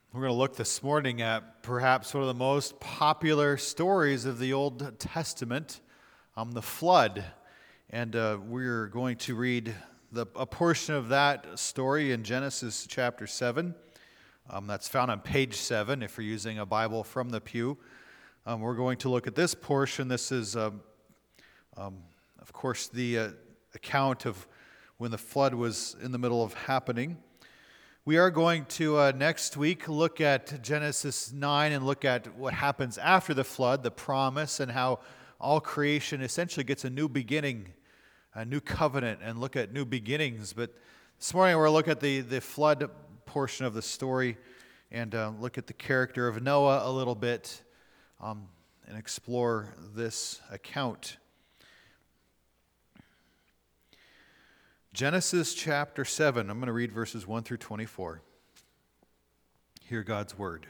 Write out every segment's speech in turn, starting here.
We're going to look this morning at perhaps one of the most popular stories of the Old Testament, the flood. And we're going to read a portion of that story in Genesis chapter 7. That's found on page 7 if you're using a Bible from the pew. We're going to look at this portion. This is, of course, the account of when the flood was in the middle of happening. We are going to next week look at Genesis 9 and look at what happens after the flood, the promise, and how all creation essentially gets a new beginning, a new covenant, and look at new beginnings. But this morning we're going to look at the flood portion of the story and look at the character of Noah a little bit and explore this account. Genesis chapter 7, I'm going to read verses 1 through 24. Hear God's word.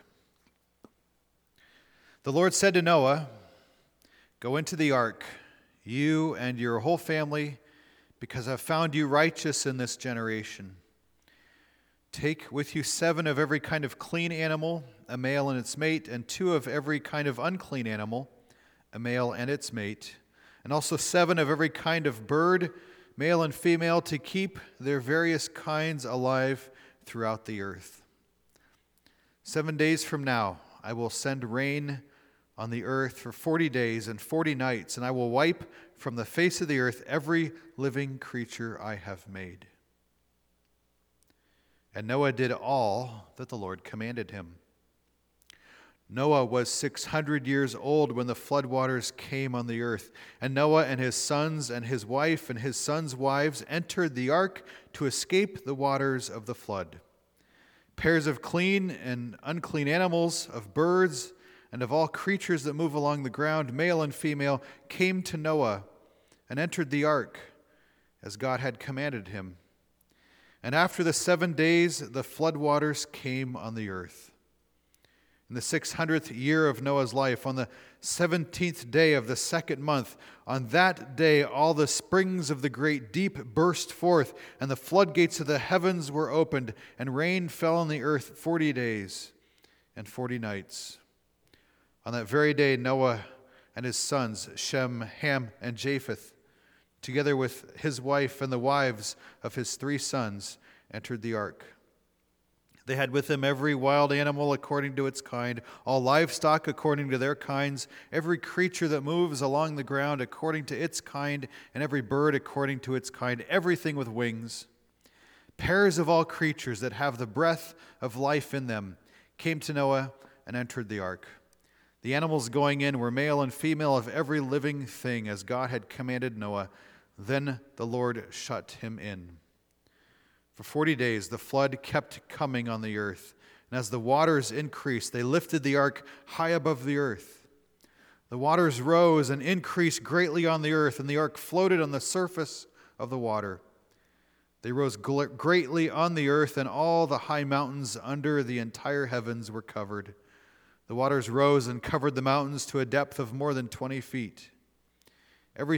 The Lord said to Noah, "Go into the ark, you and your whole family, because I've found you righteous in this generation. Take with you 7 of every kind of clean animal, a male and its mate, and 2 of every kind of unclean animal, a male and its mate, and also 7 of every kind of bird, male and female, to keep their various kinds alive throughout the earth. 7 days from now, I will send rain on the earth for 40 days and 40 nights, and I will wipe from the face of the earth every living creature I have made." And Noah did all that the Lord commanded him. Noah was 600 years old when the floodwaters came on the earth, and Noah and his sons and his wife and his sons' wives entered the ark to escape the waters of the flood. Pairs of clean and unclean animals, of birds, and of all creatures that move along the ground, male and female, came to Noah and entered the ark as God had commanded him. And after the 7 days, the floodwaters came on the earth. In the 600th year of Noah's life, on the 17th day of the 2nd month, on that day all the springs of the great deep burst forth, and the floodgates of the heavens were opened, and rain fell on the earth 40 days and 40 nights. On that very day, Noah and his sons, Shem, Ham, and Japheth, together with his wife and the wives of his 3 sons, entered the ark. They had with them every wild animal according to its kind, all livestock according to their kinds, every creature that moves along the ground according to its kind, and every bird according to its kind, everything with wings. Pairs of all creatures that have the breath of life in them came to Noah and entered the ark. The animals going in were male and female of every living thing, as God had commanded Noah. Then the Lord shut him in. For 40 days the flood kept coming on the earth, and as the waters increased, they lifted the ark high above the earth. The waters rose and increased greatly on the earth, and the ark floated on the surface of the water. They rose greatly on the earth, and all the high mountains under the entire heavens were covered. The waters rose and covered the mountains to a depth of more than 20 feet. Every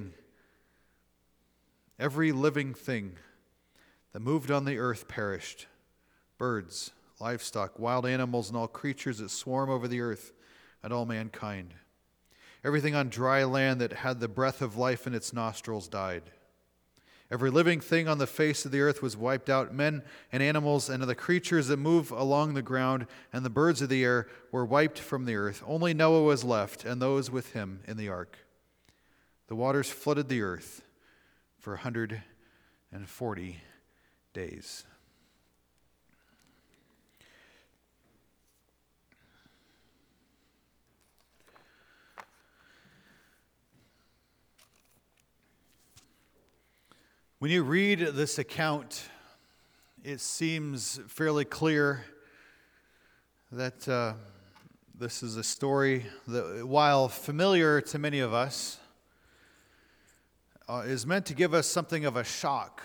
living thing that moved on the earth perished: birds, livestock, wild animals, and all creatures that swarm over the earth, and all mankind. Everything on dry land that had the breath of life in its nostrils died. Every living thing on the face of the earth was wiped out, men and animals, and the creatures that move along the ground, and the birds of the air were wiped from the earth. Only Noah was left, and those with him in the ark. The waters flooded the earth for 140 days. When you read this account, it seems fairly clear that this is a story that, while familiar to many of us, is meant to give us something of a shock.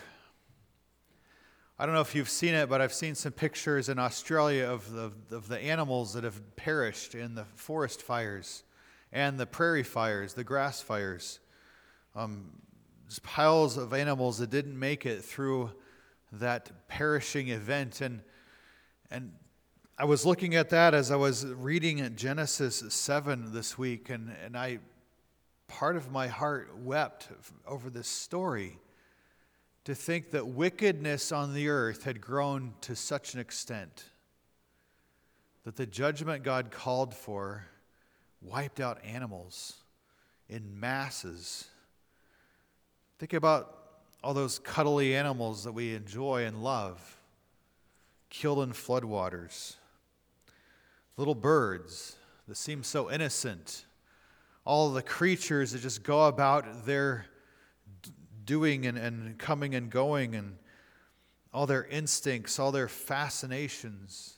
I don't know if you've seen it, but I've seen some pictures in Australia of the animals that have perished in the forest fires and the prairie fires, the grass fires. Just piles of animals that didn't make it through that perishing event. And I was looking at that as I was reading Genesis 7 this week, and part of my heart wept over this story, to think that wickedness on the earth had grown to such an extent that the judgment God called for wiped out animals in masses. Think about all those cuddly animals that we enjoy and love, killed in floodwaters. Little birds that seem so innocent. All the creatures that just go about their doing and coming and going, and all their instincts, all their fascinations.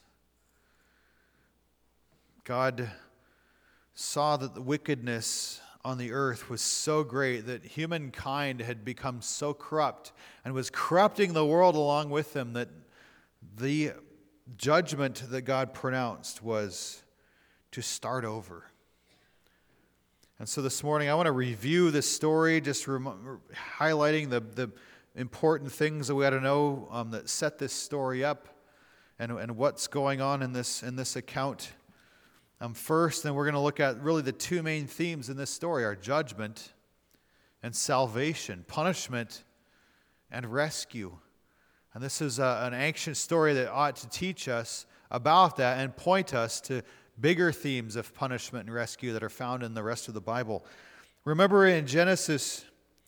God saw that the wickedness on the earth was so great that humankind had become so corrupt and was corrupting the world along with them, that the judgment that God pronounced was to start over. And so this morning I want to review this story, just highlighting the important things that we ought to know that set this story up, and what's going on in this account. First, then we're going to look at really the two main themes in this story are judgment and salvation, punishment and rescue. And this is an ancient story that ought to teach us about that and point us to bigger themes of punishment and rescue that are found in the rest of the Bible. Remember in Genesis,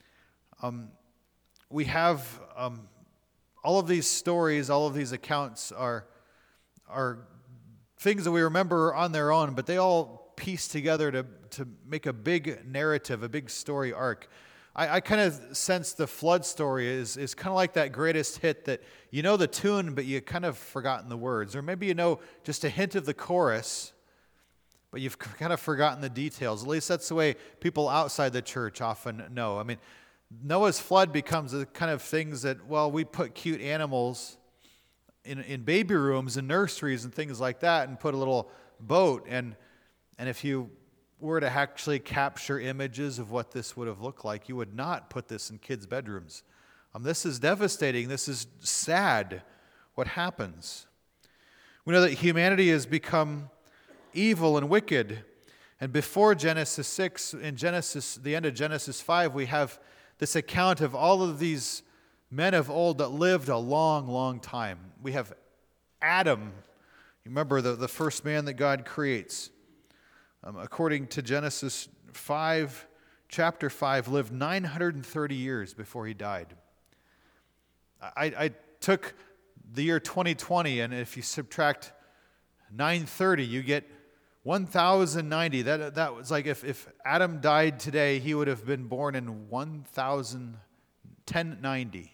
we have all of these stories, all of these accounts are things that we remember on their own, but they all piece together to make a big narrative, a big story arc. I kind of sense the flood story is kind of like that greatest hit that you know the tune, but you kind of forgotten the words. Or maybe you know just a hint of the chorus, but you've kind of forgotten the details. At least that's the way people outside the church often know. I mean, Noah's flood becomes the kind of things that, well, we put cute animals in baby rooms and nurseries and things like that, and put a little boat. And if you were to actually capture images of what this would have looked like, you would not put this in kids' bedrooms. This is devastating. This is sad, what happens. We know that humanity has become evil and wicked. And before Genesis 6, in the end of Genesis 5, we have this account of all of these men of old that lived a long, long time. We have Adam. You remember the first man that God creates. According to Genesis 5, chapter 5, lived 930 years before he died. I took the year 2020, and if you subtract 930, you get 1,090. That was like if Adam died today, he would have been born in 1090.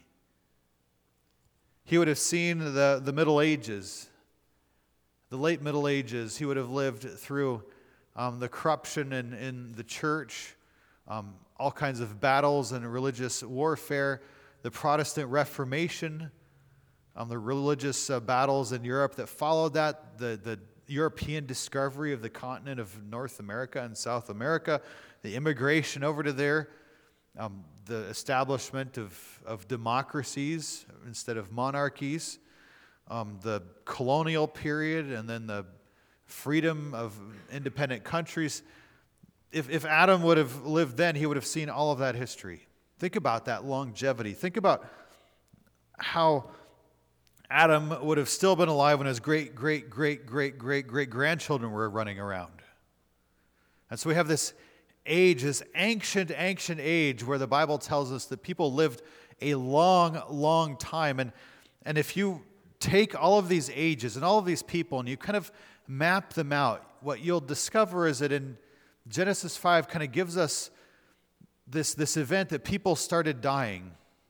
He would have seen the Middle Ages, the late Middle Ages. He would have lived through the corruption in the church, all kinds of battles and religious warfare, the Protestant Reformation, the religious battles in Europe that followed that, the European discovery of the continent of North America and South America, the immigration over to there, the establishment of democracies instead of monarchies, the colonial period, and then the freedom of independent countries. If Adam would have lived then, he would have seen all of that history. Think about that longevity. Think about how Adam would have still been alive when his great-great-great-great-great-great-grandchildren were running around. And so we have this age, this ancient age where the Bible tells us that people lived a long, long time. And if you take all of these ages and all of these people and you kind of map them out, what you'll discover is that in Genesis 5 kind of gives us this event that people started dying.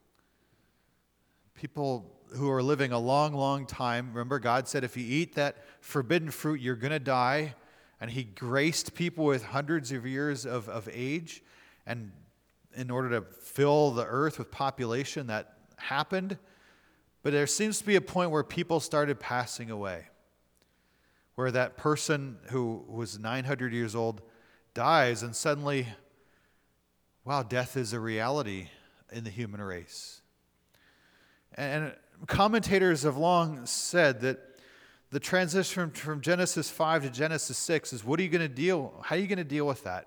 People who are living a long, long time. Remember, God said if you eat that forbidden fruit, you're going to die. And he graced people with hundreds of years of age. And in order to fill the earth with population, that happened. But there seems to be a point where people started passing away, where that person who was 900 years old dies, and suddenly, wow, death is a reality in the human race. And commentators have long said that the transition from Genesis 5 to Genesis 6 is how are you going to deal with that?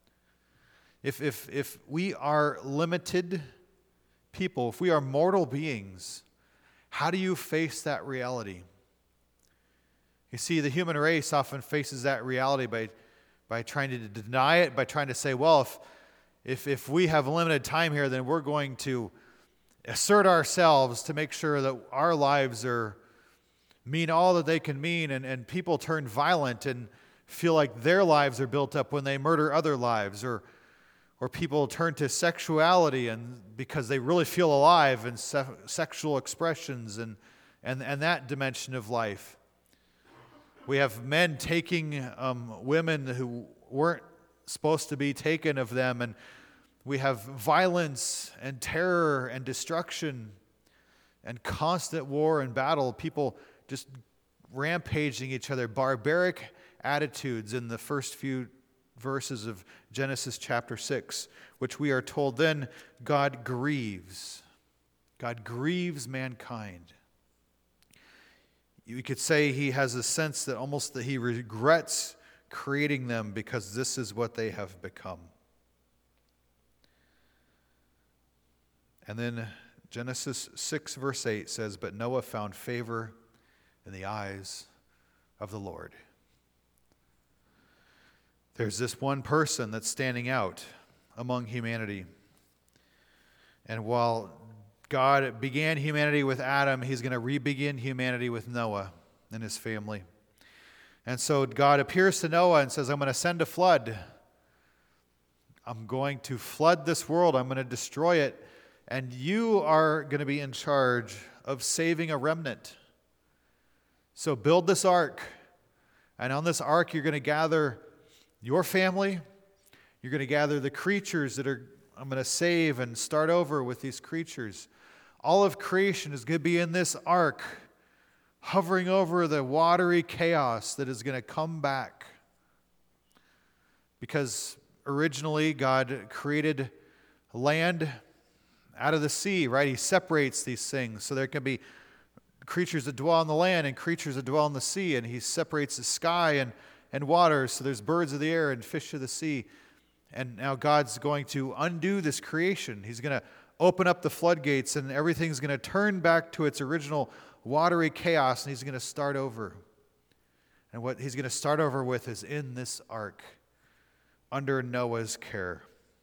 If we are limited people, if we are mortal beings, how do you face that reality? You see, the human race often faces that reality by trying to deny it, by trying to say, well, if we have limited time here, then we're going to assert ourselves to make sure that our lives mean all that they can mean, and people turn violent and feel like their lives are built up when they murder other lives, or people turn to sexuality and because they really feel alive, and sexual expressions and that dimension of life. We have men taking women who weren't supposed to be taken of them, and we have violence and terror and destruction and constant war and battle, people just rampaging each other, barbaric attitudes in the first few verses of Genesis chapter 6, which we are told then God grieves. God grieves mankind. You could say he has a sense that almost that he regrets creating them because this is what they have become. And then Genesis 6 verse 8 says, "But Noah found favor in the eyes of the Lord." There's this one person that's standing out among humanity. And while God began humanity with Adam, he's going to re-begin humanity with Noah and his family. And so God appears to Noah and says, I'm going to send a flood. I'm going to flood this world. I'm going to destroy it. And you are going to be in charge of saving a remnant. So build this ark. And on this ark, you're going to gather your family. You're going to gather the creatures that I'm going to save and start over with these creatures. All of creation is going to be in this ark, hovering over the watery chaos that is going to come back. Because originally God created land out of the sea, right? He separates these things. So there can be creatures that dwell on the land and creatures that dwell in the sea. And he separates the sky and water. So there's birds of the air and fish of the sea. And now God's going to undo this creation. He's going to open up the floodgates and everything's going to turn back to its original watery chaos, and he's going to start over. And what he's going to start over with is in this ark under Noah's care.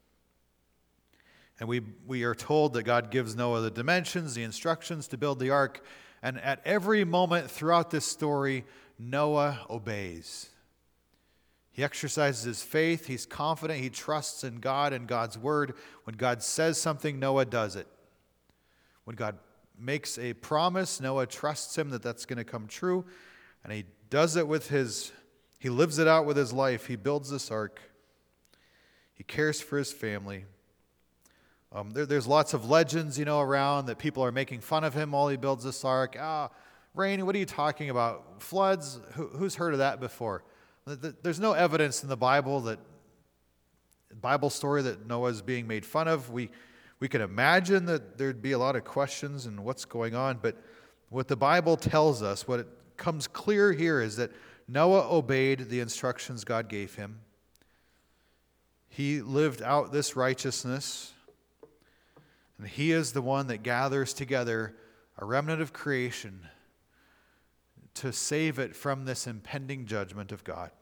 And we are told that God gives Noah the dimensions, the instructions to build the ark, and at every moment throughout this story, Noah obeys. He exercises his faith. He's confident. He trusts in God and God's word. When God says something, Noah does it. When God makes a promise, Noah trusts him that that's going to come true. And he does it he lives it out with his life. He builds this ark. He cares for his family. There's lots of legends, around that people are making fun of him while he builds this ark. Rainey, what are you talking about? Floods? Who's heard of that before? There's no evidence in the Bible story that Noah is being made fun of. We can imagine that there'd be a lot of questions and what's going on, but what the Bible tells us, what it comes clear here is that Noah obeyed the instructions God gave him. He lived out this righteousness, and he is the one that gathers together a remnant of creation to save it from this impending judgment of God.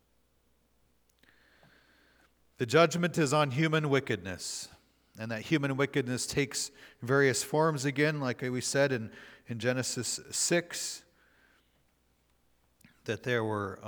The judgment is on human wickedness, and that human wickedness takes various forms again, like we said in Genesis 6, that there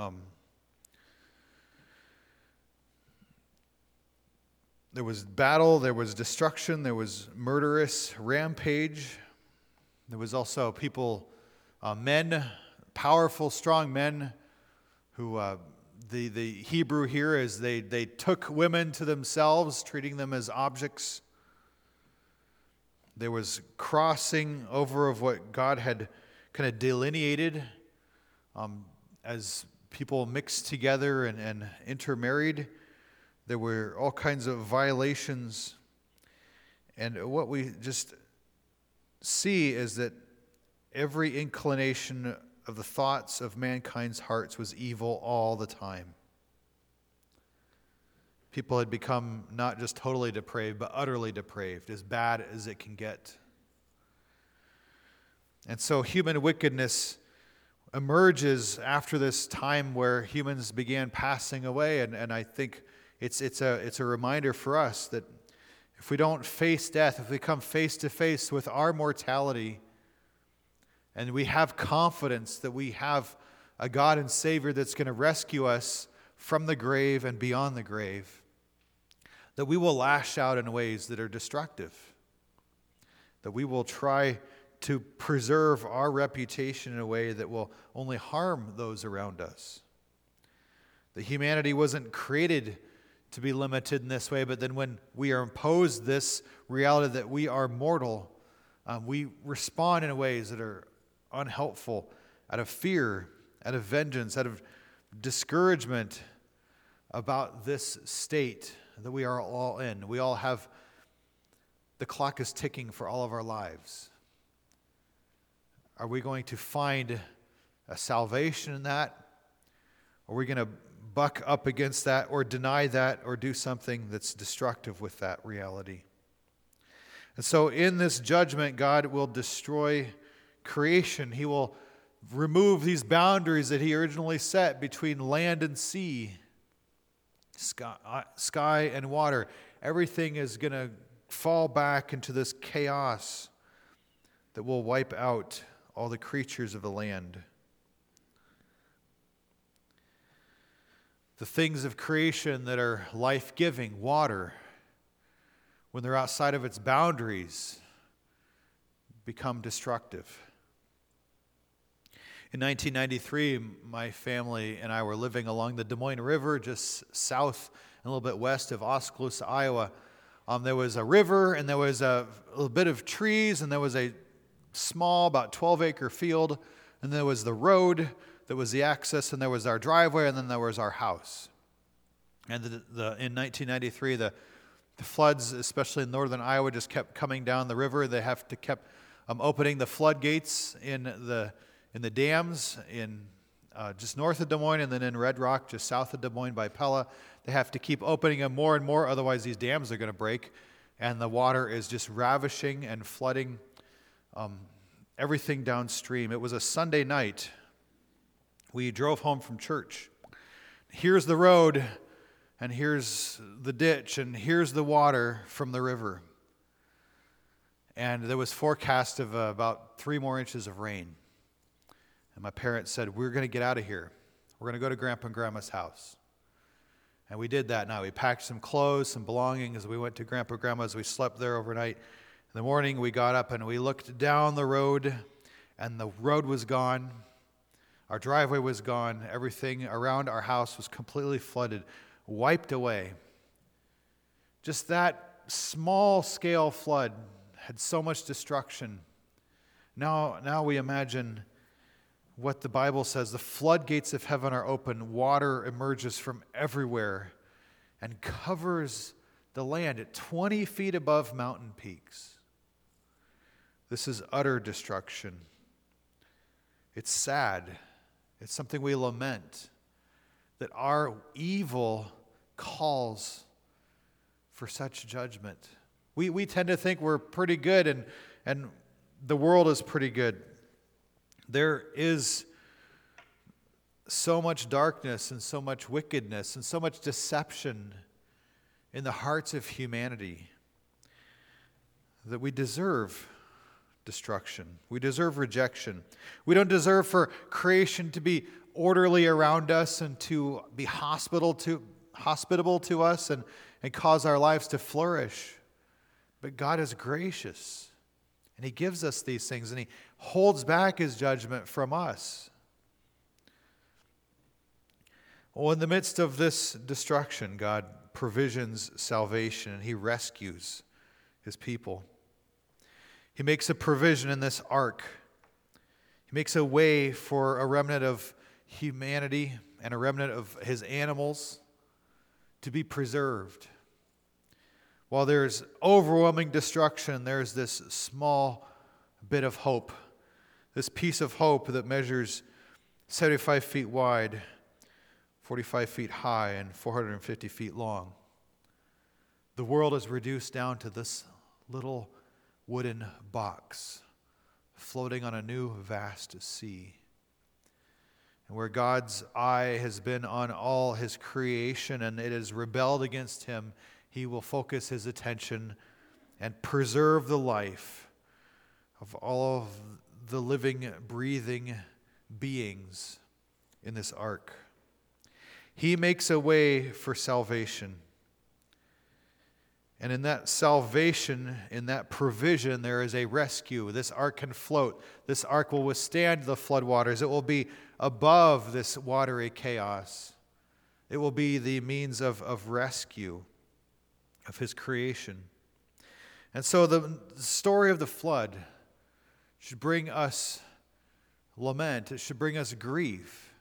was battle, there was destruction, there was murderous rampage. There was also people, men, powerful, strong men who, the Hebrew here is they took women to themselves, treating them as objects. There was crossing over of what God had kind of delineated as people mixed together and intermarried. There were all kinds of violations. And what we just see is that every inclination of the thoughts of mankind's hearts was evil all the time. People had become not just totally depraved, but utterly depraved, as bad as it can get. And so human wickedness emerges after this time where humans began passing away. And I think it's a reminder for us that if we don't face death, if we come face to face with our mortality, and we have confidence that we have a God and Savior that's going to rescue us from the grave and beyond the grave, that we will lash out in ways that are destructive, that we will try to preserve our reputation in a way that will only harm those around us. That humanity wasn't created to be limited in this way, but then when we are imposed this reality that we are mortal, we respond in ways that are unhelpful, out of fear, out of vengeance, out of discouragement about this state that we are all in. We all have, the clock is ticking for all of our lives. Are we going to find a salvation in that? Are we going to buck up against that or deny that or do something that's destructive with that reality? And so in this judgment, God will destroy creation. He will remove these boundaries that he originally set between land and sea, sky and water. Everything is going to fall back into this chaos that will wipe out all the creatures of the land. The things of creation that are life-giving, water, when they're outside of its boundaries, become destructive. In 1993, my family and I were living along the Des Moines River, just south and a little bit west of Oskaloosa, Iowa. There was a river, and there was a little bit of trees, and there was a small, about 12-acre field, and there was the road that was the access, and there was our driveway, and then there was our house. And in 1993, the floods, especially in northern Iowa, just kept coming down the river. They have to keep opening the floodgates in the dams in just north of Des Moines, and then in Red Rock, just south of Des Moines by Pella. They have to keep opening them more and more, otherwise these dams are going to break, and the water is just ravishing and flooding everything downstream. It was a Sunday night. We drove home from church. Here's the road, and here's the ditch, and here's the water from the river. And there was forecast of about 3 more inches of rain. And my parents said, we're going to get out of here. We're going to go to Grandpa and Grandma's house. And we did that night. We packed some clothes, some belongings. We went to Grandpa and Grandma's. We slept there overnight. In the morning, we got up and we looked down the road, and the road was gone. Our driveway was gone. Everything around our house was completely flooded, wiped away. Just that small-scale flood had so much destruction. Now we imagine what the Bible says. The floodgates of heaven are open. Water emerges from everywhere and covers the land at 20 feet above mountain peaks. This is utter destruction. It's sad. It's something we lament, that our evil calls for such judgment. We tend to think we're pretty good, and the world is pretty good. There is so much darkness and so much wickedness and so much deception in the hearts of humanity that we deserve destruction. We deserve rejection. We don't deserve for creation to be orderly around us and to be hospitable to us and cause our lives to flourish. But God is gracious, and He gives us these things, and He holds back His judgment from us. Well, in the midst of this destruction, God provisions salvation, and He rescues His people. He makes a provision in this ark. He makes a way for a remnant of humanity and a remnant of His animals to be preserved. While there's overwhelming destruction, there's this small bit of hope, this piece of hope that measures 75 feet wide, 45 feet high, and 450 feet long. The world is reduced down to this little wooden box floating on a new vast sea. And where God's eye has been on all his creation and it has rebelled against him, he will focus his attention and preserve the life of all of the living, breathing beings in this ark. He makes a way for salvation. And in that salvation, in that provision, there is a rescue. This ark can float. This ark will withstand the floodwaters. It will be above this watery chaos. It will be the means of rescue of his creation. And so the story of the flood should bring us lament. It should bring us grief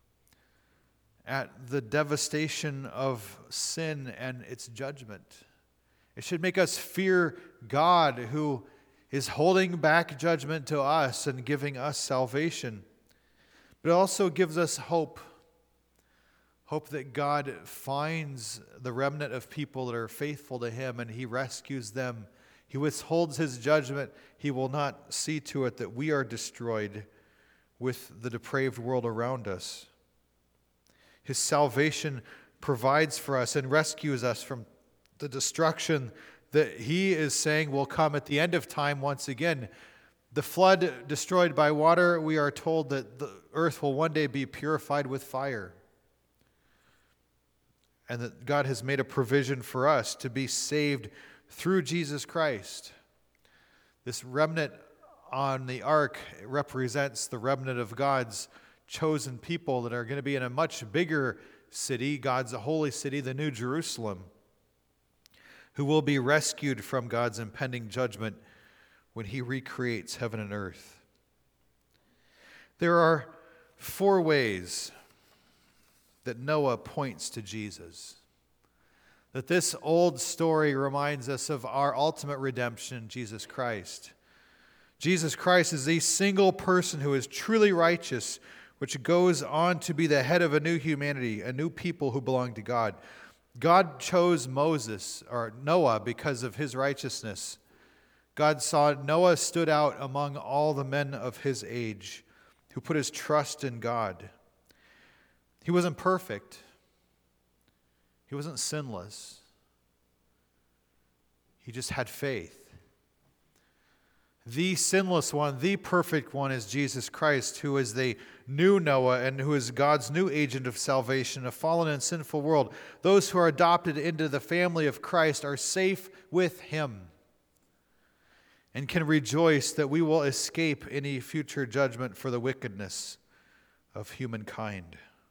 at the devastation of sin and its judgment. It should make us fear God, who is holding back judgment to us and giving us salvation. But it also gives us hope. Hope that God finds the remnant of people that are faithful to him and he rescues them. He withholds his judgment. He will not see to it that we are destroyed with the depraved world around us. His salvation provides for us and rescues us from the destruction that he is saying will come at the end of time once again. The flood destroyed by water, we are told that the earth will one day be purified with fire. And that God has made a provision for us to be saved through Jesus Christ. This remnant on the ark represents the remnant of God's chosen people that are going to be in a much bigger city, God's holy city, the New Jerusalem, who will be rescued from God's impending judgment when he recreates heaven and earth. There are 4 ways that Noah points to Jesus. That this old story reminds us of our ultimate redemption, Jesus Christ. Jesus Christ is the single person who is truly righteous, which goes on to be the head of a new humanity, a new people who belong to God. God chose Noah because of his righteousness. God saw Noah stood out among all the men of his age who put his trust in God. He wasn't perfect. He wasn't sinless. He just had faith. The sinless one, the perfect one is Jesus Christ, who is the new Noah and who is God's new agent of salvation in a fallen and sinful world. Those who are adopted into the family of Christ are safe with him and can rejoice that we will escape any future judgment for the wickedness of humankind.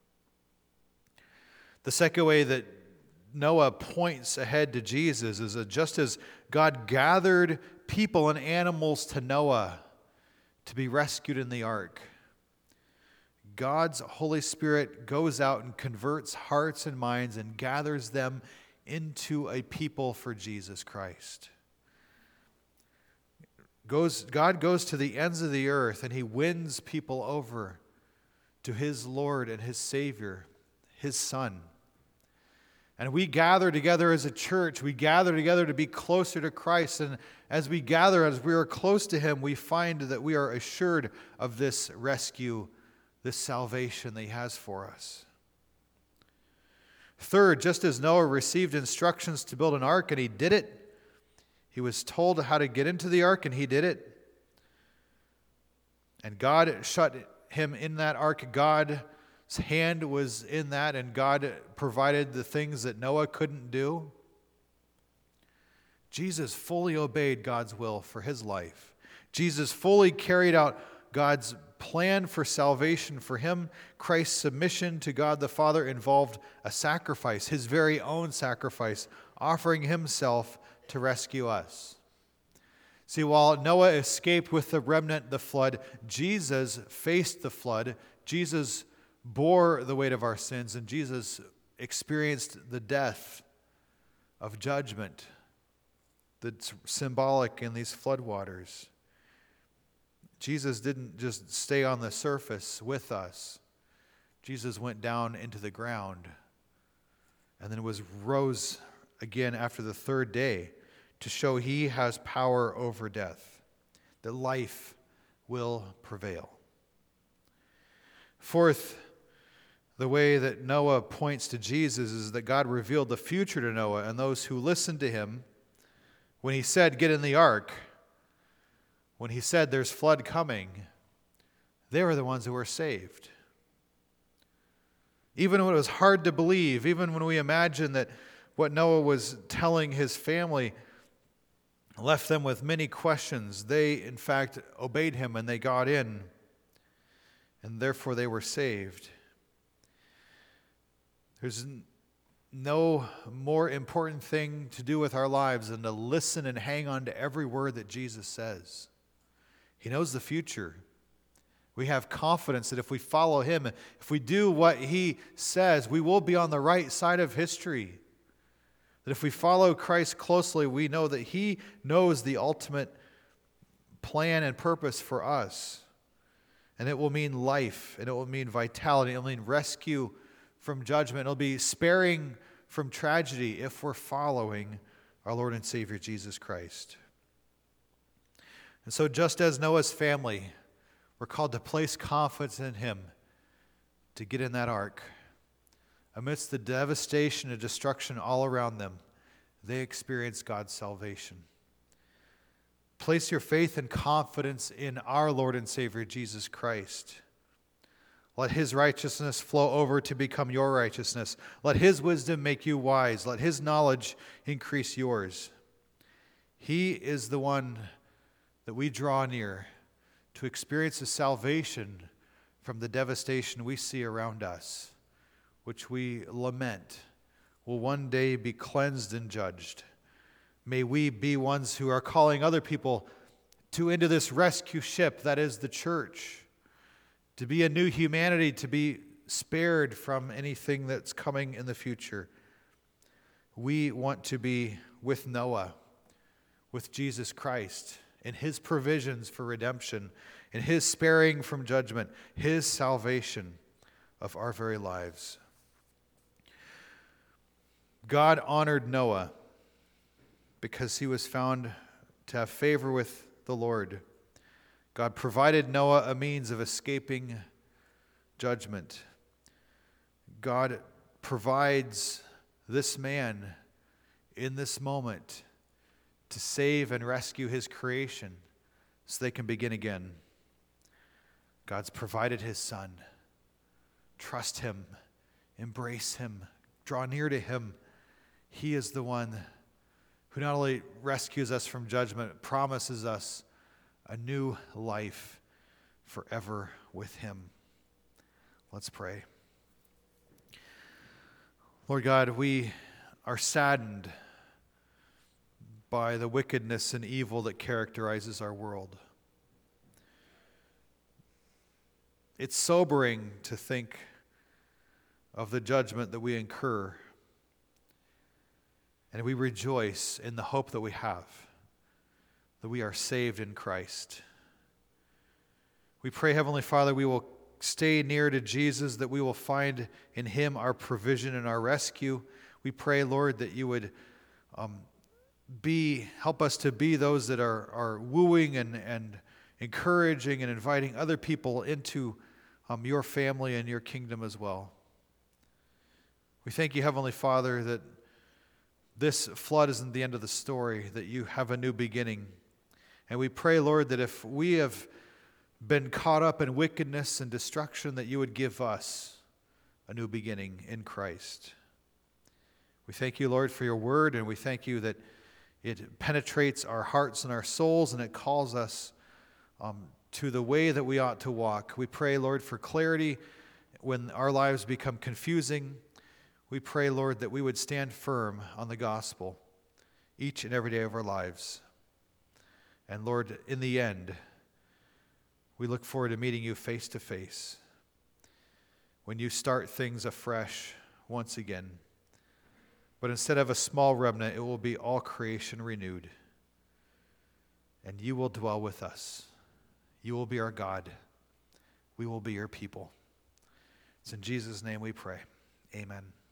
The second way that Noah points ahead to Jesus is that just as God gathered people and animals to Noah to be rescued in the ark, God's Holy Spirit goes out and converts hearts and minds and gathers them into a people for Jesus Christ. God goes to the ends of the earth and he wins people over to his Lord and his Savior, his Son. And we gather together as a church. We gather together to be closer to Christ. And as we gather, as we are close to him, we find that we are assured of this rescue, this salvation that he has for us. Third, just as Noah received instructions to build an ark and he did it, he was told how to get into the ark and he did it. And God shut him in that ark. God's hand was in that, and God provided the things that Noah couldn't do. Jesus fully obeyed God's will for his life. Jesus fully carried out God's plan for salvation for him. Christ's submission to God the Father involved a sacrifice, his very own sacrifice, offering himself to rescue us. See, while Noah escaped with the remnant, the flood, Jesus faced the flood. Jesus bore the weight of our sins, and Jesus experienced the death of judgment that's symbolic in these floodwaters. Jesus didn't just stay on the surface with us. Jesus went down into the ground and then rose again after the third day to show he has power over death, that life will prevail. Fourth, the way that Noah points to Jesus is that God revealed the future to Noah, and those who listened to him when he said, "Get in the ark," when he said there's flood coming, they were the ones who were saved. Even when it was hard to believe, even when we imagine that what Noah was telling his family left them with many questions, they in fact obeyed him and they got in, and therefore they were saved. There's no more important thing to do with our lives than to listen and hang on to every word that Jesus says. He knows the future. We have confidence that if we follow him, if we do what he says, we will be on the right side of history. That if we follow Christ closely, we know that he knows the ultimate plan and purpose for us. And it will mean life, and it will mean vitality, it will mean rescue from judgment. It will be sparing from tragedy if we're following our Lord and Savior Jesus Christ. And so just as Noah's family were called to place confidence in him, to get in that ark, amidst the devastation and destruction all around them, they experienced God's salvation. Place your faith and confidence in our Lord and Savior Jesus Christ. Let his righteousness flow over to become your righteousness. Let his wisdom make you wise. Let his knowledge increase yours. He is the one that we draw near to experience the salvation from the devastation we see around us, which we lament will one day be cleansed and judged. May we be ones who are calling other people into this rescue ship that is the church, to be a new humanity, to be spared from anything that's coming in the future. We want to be with Noah, with Jesus Christ, in his provisions for redemption, in his sparing from judgment, his salvation of our very lives. God honored Noah because he was found to have favor with the Lord. God provided Noah a means of escaping judgment. God provides this man in this moment to save and rescue his creation so they can begin again. God's provided his son. Trust him, embrace him, draw near to him. He is the one who not only rescues us from judgment, but promises us a new life forever with him. Let's pray. Lord God, we are saddened by the wickedness and evil that characterizes our world. It's sobering to think of the judgment that we incur, and we rejoice in the hope that we have, that we are saved in Christ. We pray, Heavenly Father, we will stay near to Jesus, that we will find in him our provision and our rescue. We pray, Lord, that you would help us to be those that are wooing and encouraging and inviting other people into your family and your kingdom as well. We thank you, Heavenly Father, that this flood isn't the end of the story, that you have a new beginning. And we pray, Lord, that if we have been caught up in wickedness and destruction, that you would give us a new beginning in Christ. We thank you, Lord, for your word, and we thank you that it penetrates our hearts and our souls, and it calls us to the way that we ought to walk. We pray, Lord, for clarity when our lives become confusing. We pray, Lord, that we would stand firm on the gospel each and every day of our lives. And Lord, in the end, we look forward to meeting you face to face when you start things afresh once again. But instead of a small remnant, it will be all creation renewed. And you will dwell with us. You will be our God. We will be your people. It's in Jesus' name we pray. Amen.